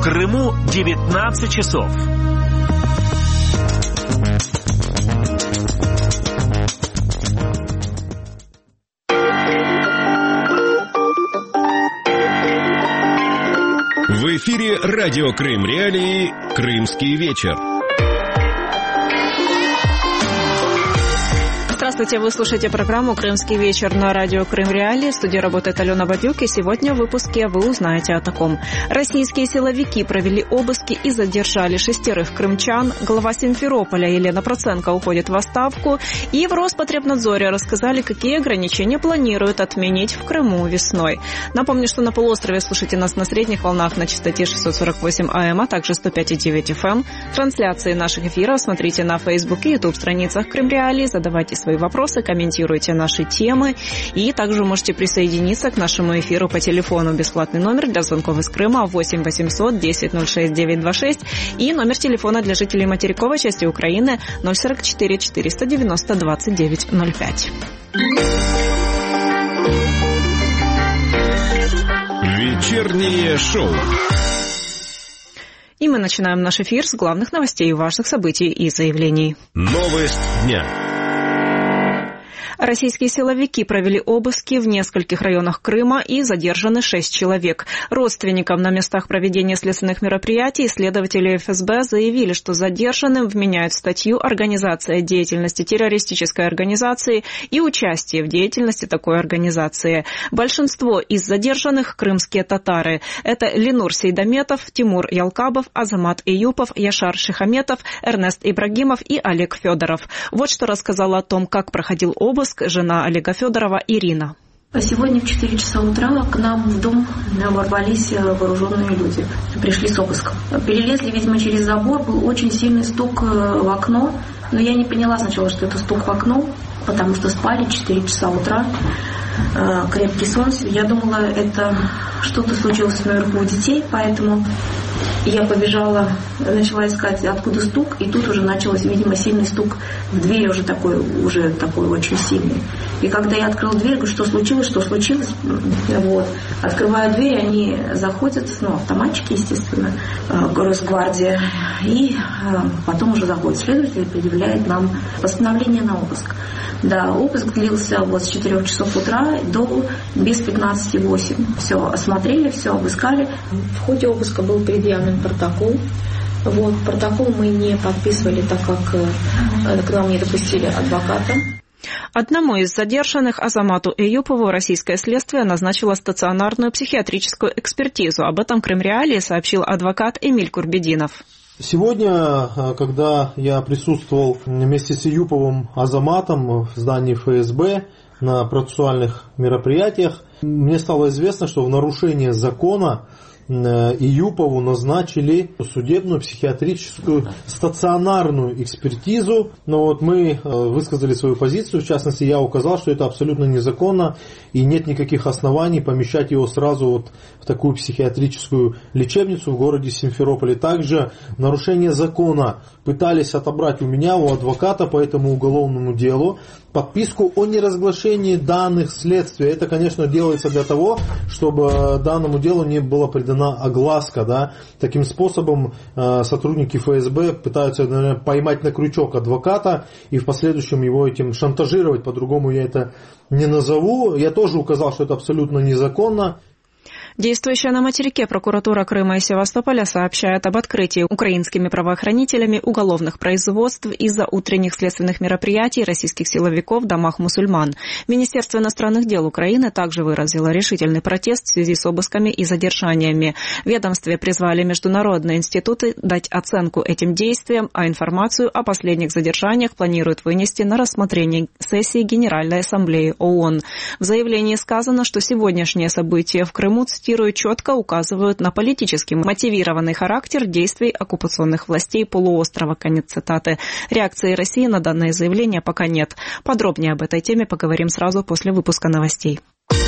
Крыму 19 часов. В эфире радио Крым Реалии «Крымский вечер». Здравствуйте, вы слушаете программу «Крымский вечер» на радио Крым Реалии. В студии работает Алена Бабюк, и сегодня в выпуске вы узнаете о таком. Российские силовики провели обыски и задержали 6 крымчан. Глава Симферополя Елена Проценко уходит в отставку. И в Роспотребнадзоре рассказали, какие ограничения планируют отменить в Крыму весной. Напомню, что на полуострове слушайте нас на средних волнах на частоте 648 АМ, а также 105,9 FM. Трансляции наших эфиров смотрите на Facebook и YouTube страницах Крым Реалии. Задавайте свои вопросы, комментируйте наши темы. И также можете присоединиться к нашему эфиру по телефону. Бесплатный номер для звонков из Крыма 8 800 10 06 926 и номер телефона для жителей материковой части Украины 044 490 29 05. Вечернее шоу. И мы начинаем наш эфир с главных новостей, важных событий и заявлений. Новость дня. Российские силовики провели обыски в нескольких районах Крыма и задержаны 6 человек. Родственникам на местах проведения следственных мероприятий следователи ФСБ заявили, что задержанным вменяют статью «Организация деятельности террористической организации» и «Участие в деятельности такой организации». Большинство из задержанных – крымские татары. Это Ленур Сейдаметов, Тимур Ялкабов, Азамат Эюпов, Яшар Шихаметов, Эрнест Ибрагимов и Олег Федоров. Вот что рассказала о том, как проходил обыск жена Олега Федорова Ирина. Сегодня в 4 часа утра к нам в дом ворвались вооруженные люди. Пришли с обыском. Перелезли, видимо, через забор. Был очень сильный стук в окно. Но я не поняла сначала, что это стук в окно, потому что спали 4 часа утра. Крепкий сон. Я думала, это что-то случилось наверху у детей, поэтому я побежала, начала искать, откуда стук, и тут уже начался, видимо, сильный стук в дверь, уже такой очень сильный. И когда я открыла дверь, говорю, что случилось. Вот. Открываю дверь, они заходят, автоматчики, естественно, Росгвардия, и потом уже заходит следователь и предъявляет нам постановление на обыск. Да, обыск длился с 4 часов утра до без 15:08. Все осмотрели, все обыскали. В ходе обыска был предъявлен протокол. Протокол мы не подписывали, так как к нам не допустили адвоката. Одному из задержанных, Азамату Эюпову, российское следствие назначило стационарную психиатрическую экспертизу. Об этом Крым Реалии сообщил адвокат Эмиль Курбединов. Сегодня, когда я присутствовал вместе с Эюповым Азаматом в здании ФСБ на процессуальных мероприятиях, мне стало известно, что в нарушение закона Эюпову назначили судебную психиатрическую стационарную экспертизу. Но мы высказали свою позицию, в частности, я указал, что это абсолютно незаконно и нет никаких оснований помещать его сразу в такую психиатрическую лечебницу в городе Симферополе. Также в нарушение закона пытались отобрать у меня, у адвоката по этому уголовному делу, подписку о неразглашении данных следствия. Это, конечно, делается для того, чтобы данному делу не была придана огласка. Да? Таким способом сотрудники ФСБ пытаются, наверное, поймать на крючок адвоката и в последующем его этим шантажировать. По-другому я это не назову. Я тоже указал, что это абсолютно незаконно. Действующая на материке прокуратура Крыма и Севастополя сообщает об открытии украинскими правоохранителями уголовных производств из-за утренних следственных мероприятий российских силовиков в домах мусульман. Министерство иностранных дел Украины также выразило решительный протест в связи с обысками и задержаниями. В ведомстве призвали международные институты дать оценку этим действиям, а информацию о последних задержаниях планируют вынести на рассмотрение сессии Генеральной Ассамблеи ООН. В заявлении сказано, что сегодняшние события в Крыму, цитирую, четко указывают на политически мотивированный характер действий оккупационных властей полуострова. Конец цитаты. Реакции России на данное заявление пока нет. Подробнее об этой теме поговорим сразу после выпуска новостей.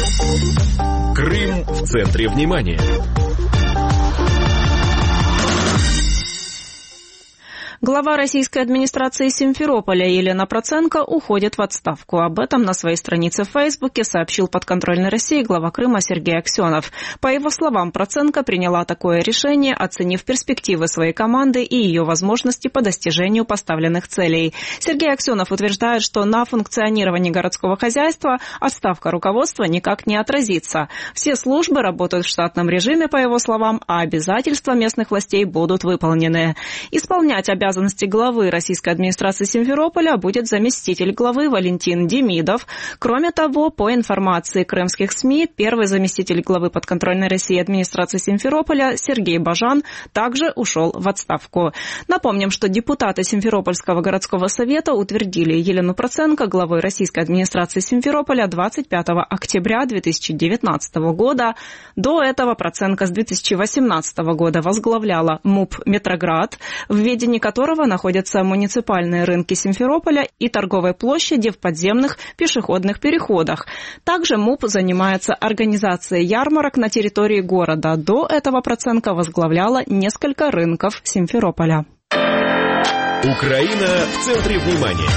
Крым в центре внимания. Глава российской администрации Симферополя Елена Проценко уходит в отставку. Об этом на своей странице в Фейсбуке сообщил подконтрольной России глава Крыма Сергей Аксенов. По его словам, Проценко приняла такое решение, оценив перспективы своей команды и ее возможности по достижению поставленных целей. Сергей Аксенов утверждает, что на функционировании городского хозяйства отставка руководства никак не отразится. Все службы работают в штатном режиме, по его словам, а обязательства местных властей будут выполнены. Исполнять обязанности главы российской администрации Симферополя будет заместитель главы Валентин Демидов. Кроме того, по информации крымских СМИ, первый заместитель главы подконтрольной России администрации Симферополя Сергей Бажан также ушел в отставку. Напомним, что депутаты Симферопольского городского совета утвердили Елену Проценко главой российской администрации Симферополя 25 октября 2019 года. До этого Проценко с 2018 года возглавляла МУП «Метроград», в ведении которого находятся муниципальные рынки Симферополя и торговой площади в подземных пешеходных переходах. Также МУП занимается организацией ярмарок на территории города. До этого Проценко возглавляла несколько рынков Симферополя. Украина в центре внимания.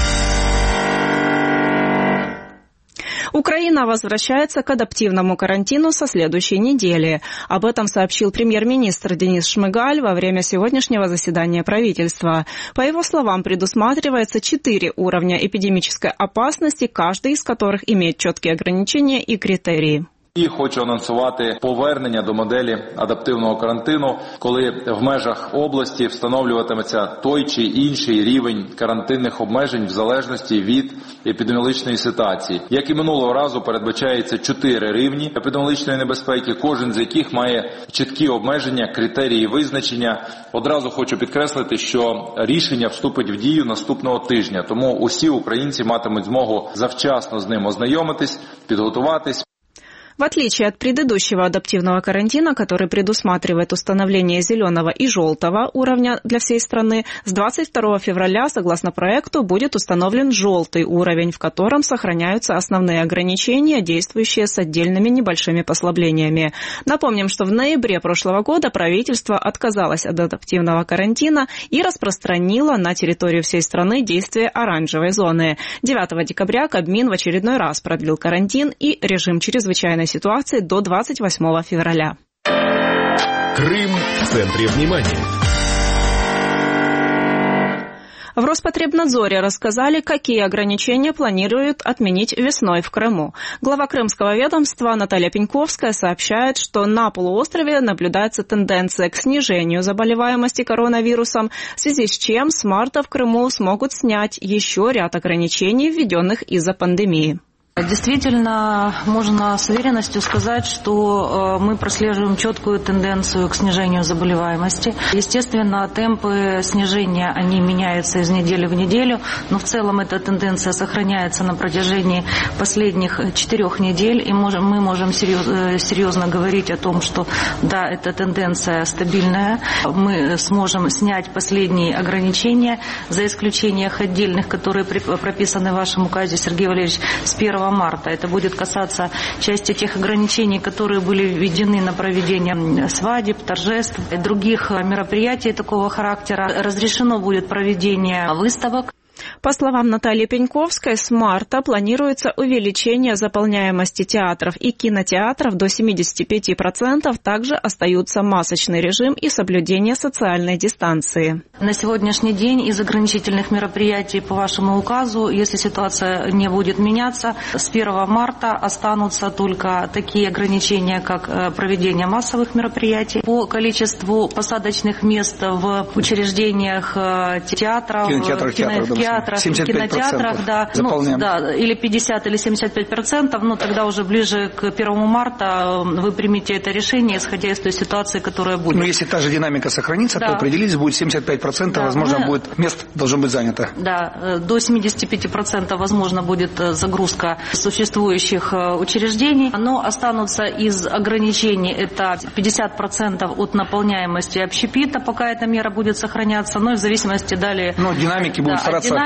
Украина возвращается к адаптивному карантину со следующей недели. Об этом сообщил премьер-министр Денис Шмыгаль во время сегодняшнего заседания правительства. По его словам, предусматривается 4 уровня эпидемической опасности, каждый из которых имеет четкие ограничения и критерии. І хочу анонсувати повернення до моделі адаптивного карантину, коли в межах області встановлюватиметься той чи інший рівень карантинних обмежень в залежності від епідеміологічної ситуації. Як і минулого разу, передбачається 4 рівні епідеміологічної небезпеки, кожен з яких має чіткі обмеження, критерії визначення. Одразу хочу підкреслити, що рішення вступить в дію наступного тижня, тому усі українці матимуть змогу завчасно з ним ознайомитись, підготуватись. В отличие от предыдущего адаптивного карантина, который предусматривает установление зеленого и желтого уровня для всей страны, с 22 февраля, согласно проекту, будет установлен желтый уровень, в котором сохраняются основные ограничения, действующие с отдельными небольшими послаблениями. Напомним, что в ноябре прошлого года правительство отказалось от адаптивного карантина и распространило на территорию всей страны действие оранжевой зоны. 9 декабря Кабмин в очередной раз продлил карантин и режим чрезвычайной ситуации до 28 февраля. Крым в центре внимания. В Роспотребнадзоре рассказали, какие ограничения планируют отменить весной в Крыму. Глава крымского ведомства Наталья Пеньковская сообщает, что на полуострове наблюдается тенденция к снижению заболеваемости коронавирусом, в связи с чем с марта в Крыму смогут снять еще ряд ограничений, введенных из-за пандемии. Действительно, можно с уверенностью сказать, что мы прослеживаем четкую тенденцию к снижению заболеваемости. Естественно, темпы снижения, они меняются из недели в неделю, но в целом эта тенденция сохраняется на протяжении последних 4 недель, и мы можем серьезно говорить о том, что да, эта тенденция стабильная. Мы сможем снять последние ограничения, за исключением отдельных, которые прописаны в вашем указе, Сергей Валерьевич, с 1 марта. Это будет касаться части тех ограничений, которые были введены на проведение свадеб, торжеств и других мероприятий такого характера. Разрешено будет проведение выставок. По словам Натальи Пеньковской, с марта планируется увеличение заполняемости театров и кинотеатров до 75%. Также остаются масочный режим и соблюдение социальной дистанции. На сегодняшний день из ограничительных мероприятий по вашему указу, если ситуация не будет меняться, с 1 марта останутся только такие ограничения, как проведение массовых мероприятий. По количеству посадочных мест в учреждениях театров, кинотеатрах, да, или 50, или 75%, но тогда уже ближе к 1 марта вы примете это решение, исходя из той ситуации, которая будет. Но если та же динамика сохранится, то определились, будет 75%, возможно, будет мест должно быть занято. Да, до 75% возможно будет загрузка существующих учреждений, но останутся из ограничений это 50% от наполняемости общепита, пока эта мера будет сохраняться, но и в зависимости далее. Но динамики будут стараться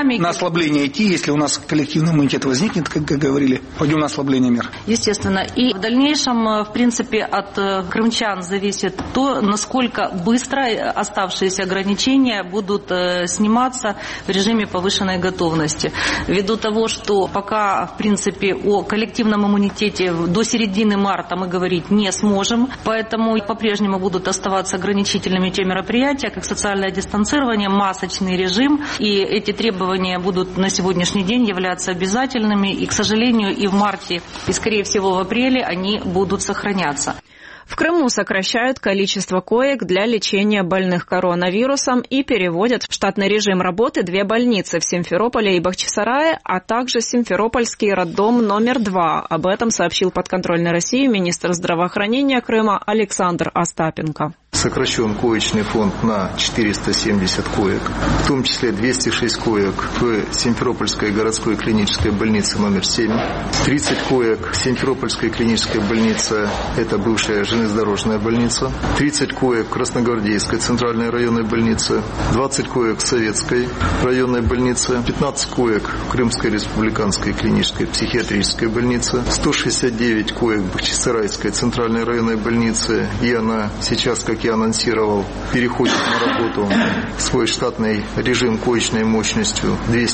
врачами. На ослабление идти, если у нас коллективный иммунитет возникнет, как говорили, пойдем на ослабление мер. Естественно. И в дальнейшем, в принципе, от крымчан зависит то, насколько быстро оставшиеся ограничения будут сниматься в режиме повышенной готовности. Ввиду того, что пока, в принципе, о коллективном иммунитете до середины марта мы говорить не сможем, поэтому по-прежнему будут оставаться ограничительными те мероприятия, как социальное дистанцирование, масочный режим, и эти требования будут на сегодняшний день являться обязательными, и, к сожалению, и в марте, и, скорее всего, в апреле они будут сохраняться. В Крыму сокращают количество коек для лечения больных коронавирусом и переводят в штатный режим работы 2 больницы в Симферополе и Бахчисарае, а также Симферопольский роддом номер 2. Об этом сообщил подконтрольной России министр здравоохранения Крыма Александр Остапенко. Сокращен коечный фонд на 470 коек, в том числе 206 коек в Симферопольской городской клинической больнице номер 7, 30 коек в Симферопольской клинической больнице, это бывшая железнодорожная больница, 30 коек в Красногвардейской центральной районной больнице, 20 коек в Советской районной больнице, 15 коек в Крымской республиканской клинической психиатрической больнице, 169 коек в Бахчисарайской центральной районной больнице, и она сейчас, как я анонсировал, переходит на работу в свой штатный режим коечной мощностью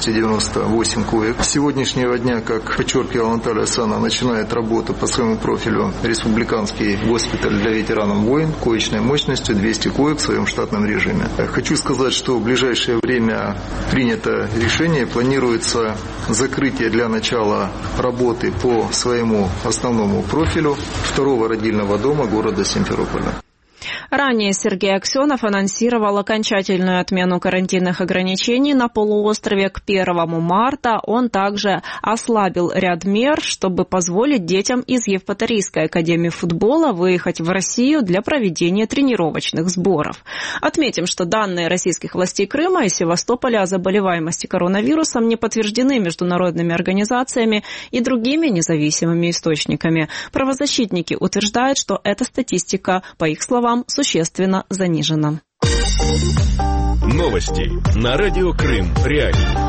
298 коек. С сегодняшнего дня, как подчеркивала Наталья Александровна, начинает работу по своему профилю республиканский госпиталь для ветеранов войн коечной мощностью 200 коек в своем штатном режиме. Хочу сказать, что в ближайшее время принято решение, планируется закрытие для начала работы по своему основному профилю 2-го родильного дома города Симферополя. Ранее Сергей Аксенов анонсировал окончательную отмену карантинных ограничений на полуострове к 1 марта. Он также ослабил ряд мер, чтобы позволить детям из Евпаторийской академии футбола выехать в Россию для проведения тренировочных сборов. Отметим, что данные российских властей Крыма и Севастополя о заболеваемости коронавирусом не подтверждены международными организациями и другими независимыми источниками. Правозащитники утверждают, что эта статистика, по их словам, существенно занижена. Новости на радио Крым Реалии.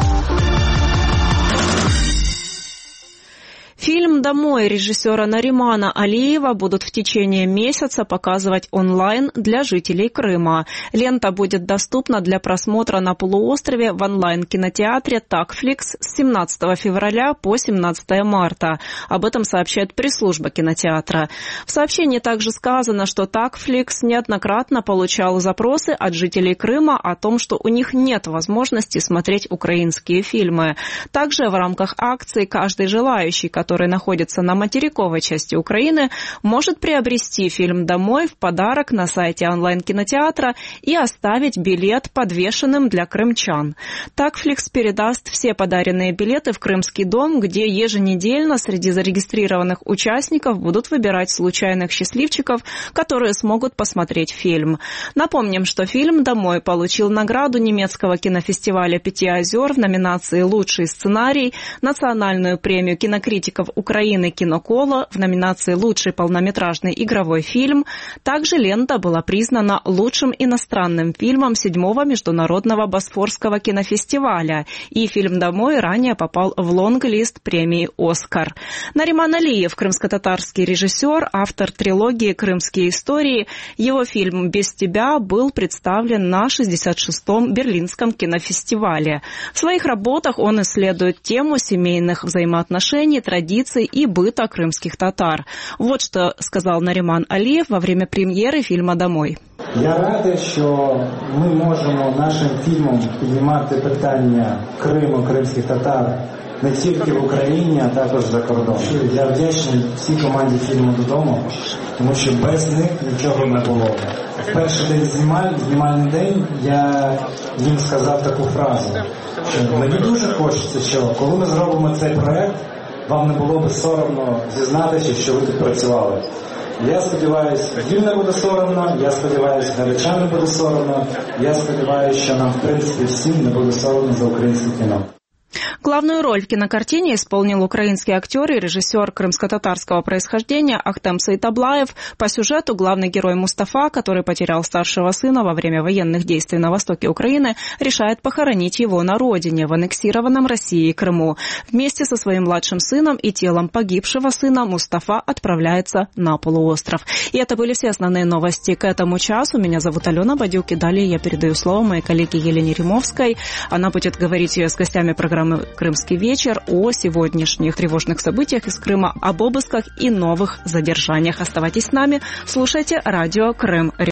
Фильм «Домой» режиссера Наримана Алиева будут в течение месяца показывать онлайн для жителей Крыма. Лента будет доступна для просмотра на полуострове в онлайн-кинотеатре «Такфликс» с 17 февраля по 17 марта. Об этом сообщает пресс-служба кинотеатра. В сообщении также сказано, что «Такфликс» неоднократно получал запросы от жителей Крыма о том, что у них нет возможности смотреть украинские фильмы. Также в рамках акции каждый желающий, который находится на материковой части Украины, может приобрести фильм «Домой» в подарок на сайте онлайн-кинотеатра и оставить билет подвешенным для крымчан. Такфликс передаст все подаренные билеты в Крымский дом, где еженедельно среди зарегистрированных участников будут выбирать случайных счастливчиков, которые смогут посмотреть фильм. Напомним, что фильм «Домой» получил награду немецкого кинофестиваля «Пяти озер» в номинации «Лучший сценарий», национальную премию кинокритиков Украины «Кинокола» в номинации «Лучший полнометражный игровой фильм». Также лента была признана лучшим иностранным фильмом 7-го международного Босфорского кинофестиваля, и фильм «Домой» ранее попал в лонг-лист премии «Оскар». Нариман Алиев, крымско-татарский режиссер, автор трилогии «Крымские истории». Его фильм «Без тебя» был представлен на 66-м Берлинском кинофестивале. В своих работах он исследует тему семейных взаимоотношений, традиций и быта крымских татар. Вот что сказал Нариман Алиев во время прем'єри фільму «Домой». Я радий, що ми можемо нашим фільмом піднімати питання Криму, кримських татар не тільки в Україні, а також за кордоном. Я вдячний всій команді фільму «Додому», тому що без них нічого не було. В перший день знімальний день, я їм сказав таку фразу, що мені дуже хочеться, що коли ми зробимо цей проект, вам не було би соромно зізнатися, що ви тут працювали. Я сподіваюся, їм не буде соромно, я сподіваюся, глядачам не буде соромно, я сподіваюся, що нам, в принципі, всім не буде соромно за українське кіно. Главную роль в кинокартине исполнил украинский актер и режиссер крымско-татарского происхождения Ахтем Саитаблаев. По сюжету главный герой Мустафа, который потерял старшего сына во время военных действий на востоке Украины, решает похоронить его на родине, в аннексированном Россией Крыму. Вместе со своим младшим сыном и телом погибшего сына Мустафа отправляется на полуостров. И это были все основные новости к этому часу. Меня зовут Алена Бадюк, и далее я передаю слово моей коллеге Елене Римовской. Она будет говорить с гостями программы «Крымский вечер» о сегодняшних тревожных событиях из Крыма, об обысках и новых задержаниях. Оставайтесь с нами, слушайте радио Крым.